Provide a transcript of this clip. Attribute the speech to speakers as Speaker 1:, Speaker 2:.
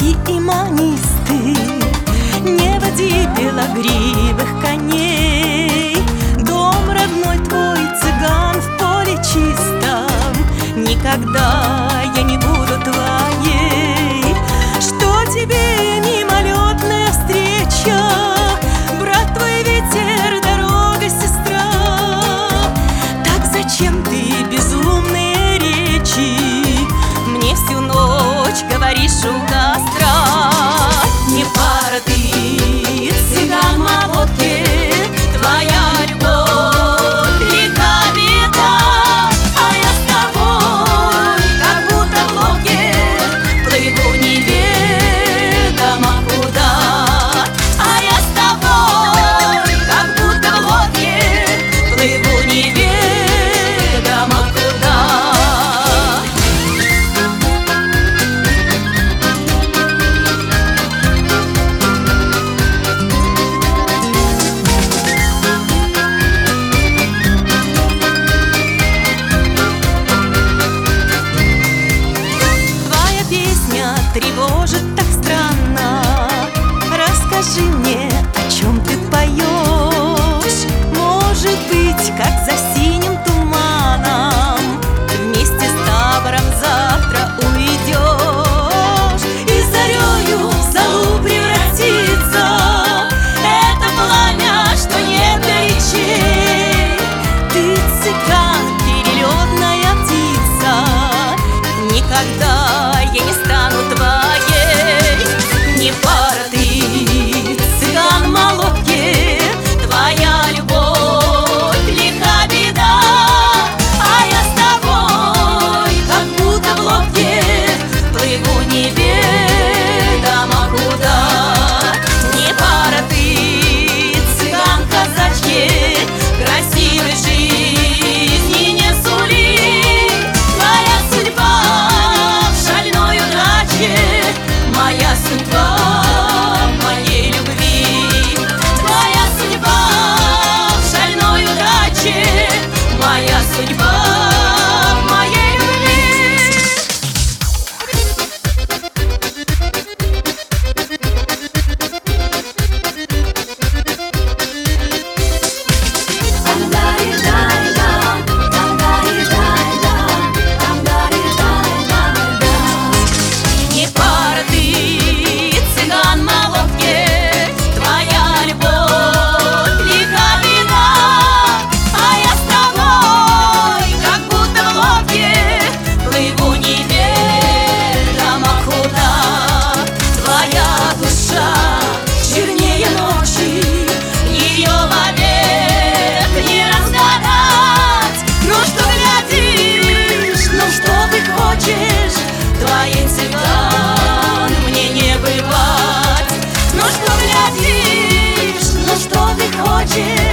Speaker 1: Легкий и манистый, не води белогривых коней. Дом родной твой, цыган, в поле чистом, никогда я не буду твоей. Что тебе мимолетная встреча, брат твой ветер, дорога, сестра? Так зачем ты безумные речи мне всю ночь говоришь у костра? Не пара ты, цыган молодки, твоя любовь легка беда, а я с тобой, как будто в лодке, плыву неведомо куда. А я с тобой, как будто в лодке, плыву неведомо куда. Тревожит так странно. Расскажи мне, о чем ты поешь. Может быть, как за синим туманом вместе с табором завтра уйдешь, и зарею в золу превратится это пламя, что нет горячей. Ты, цыган, перелетная птица, никогда я не стану твоей. Не пара ты, цыган молодки, твоя любовь легка беда, а я с тобой, как будто в лодке, плыву неведомо куда. Не пара ты, цыган казачьи, красивой жизни не сули. Твоя судьба в шальной удаче, моя судьба в моей любви. Твоя судьба в шальной удаче, моя судьба в моей любви. Не пара ты, цыган молодки, твоя любовь легка беда, а я с тобой, как будто в лодке, плыву неведомо куда. Твоя душа чернее ночи, ее вовек не разгадать. Ну что глядишь, ну что ты хочешь, твоей, цыган, мне не бывать. Ну что глядишь, ну что ты хочешь,